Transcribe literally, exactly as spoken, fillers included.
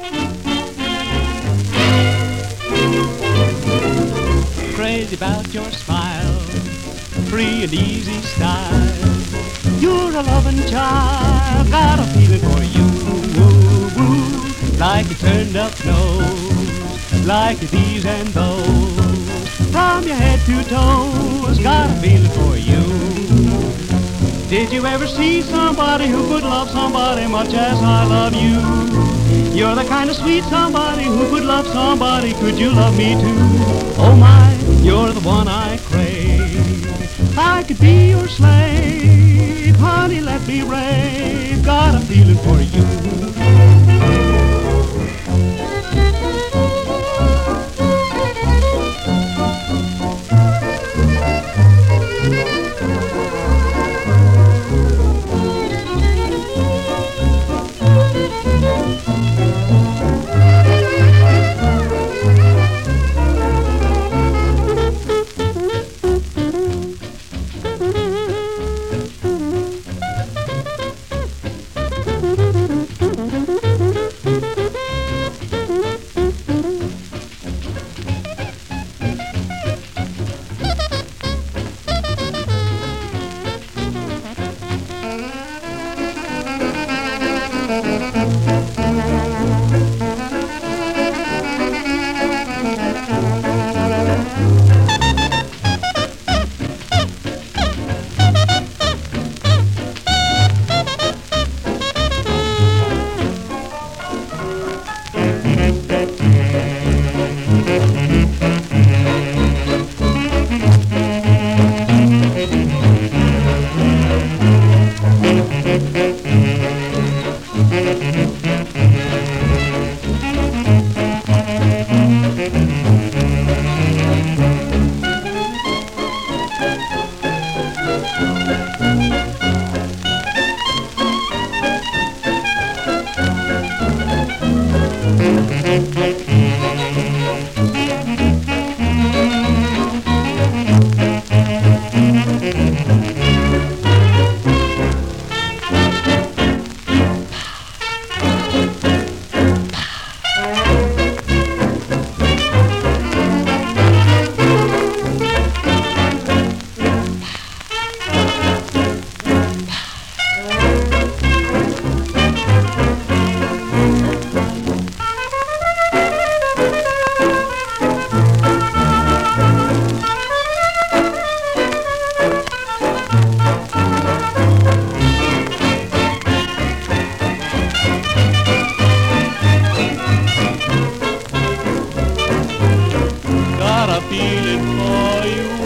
Crazy about your smile, free and easy style. You're a loving child, got a feeling for you. Woo, woo. Like a turned up nose, like these and those. From your head to toes, got a feeling for you. Did you ever see somebody who could love somebody much as I love you? You're the kind of sweet somebody who could love somebody. Could you love me too? Oh my, you're the one I crave. I could be your slave. Honey, let me rave. Got a feeling for you. Got a feeling for you.